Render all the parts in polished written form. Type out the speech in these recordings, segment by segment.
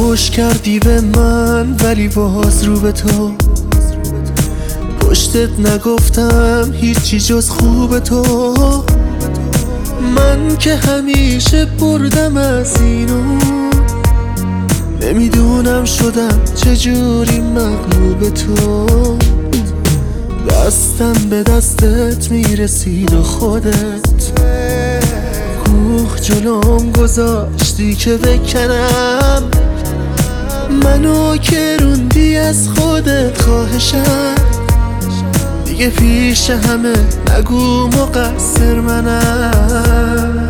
خوش کردی به من ولی باز رو به تو پشتت نگفتم هیچی جز خوب تو. من که همیشه بردم از اینو، نمیدونم شدم چجوری مغلوب تو. دستم به دستت میرسید و خودت کوه جلوم گذاشتی که بکنم. منو که روندی از خودت، خواهشم دیگه پیش همه نگو مقصر منم.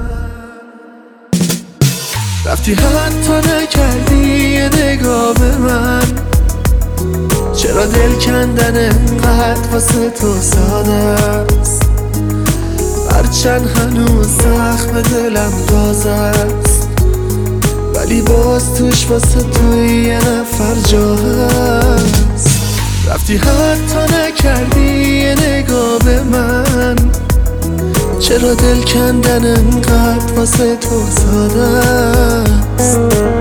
رفتی حتی نکردی یه نگاه به من، چرا دل کندن انقدر واسه تو ساده است؟ هرچند هنوز زخم دلم تازه است، ولی باز توش واسه تو یه نفر جا هست. رفتی حتی نکردی یه نگاه به من، چرا دل کندن انقدر واسه تو ساده است؟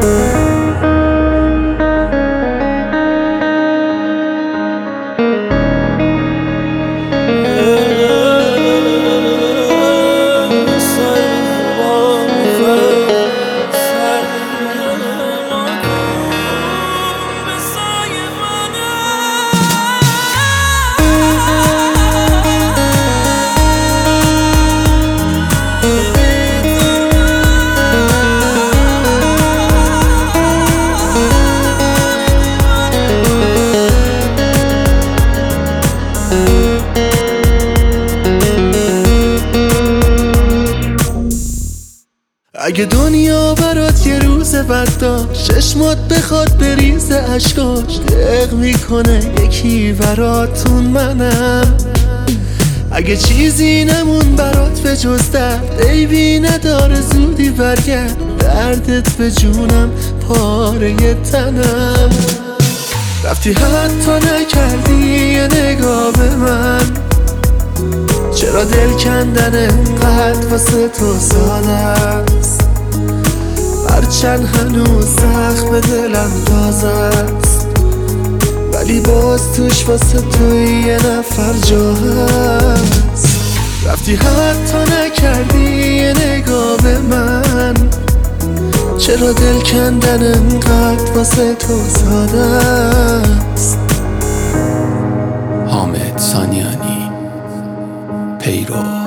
اگه دنیا برات یه روز بد داشت، چشمات بخواد بریزه اشکاش، دق میکنه یکی براتون منم. اگه چیزی نمون برات به جز درد، عیبی نداره زودی برگرد، دردت به جونم پاره تنم. رفتی حتی نکردی یه نگاه به من، چرا دل کندن انقدر واسه تو ساده است؟ هرچند هنوز زخم دلم تازه است، ولی باز توش واسه تو یه نفر جا هست. رفتی حتی نکردی یه نگاه به من، چرا دل کندن انقدر واسه تو ساده است؟ حامد سانیانی پیرو